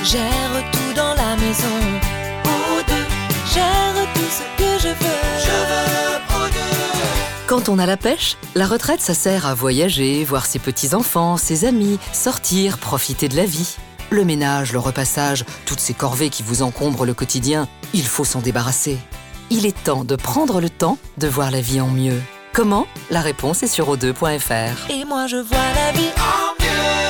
gère tout dans la maison. O2 gère tout ce que je veux O2. Quand on a la pêche, la retraite, ça sert à voyager, voir ses petits-enfants, ses amis, sortir, profiter de la vie. Le ménage, le repassage, toutes ces corvées qui vous encombrent le quotidien, il faut s'en débarrasser. Il est temps de prendre le temps de voir la vie en mieux. Comment ? La réponse est sur o2.fr. Et moi je vois la vie en mieux.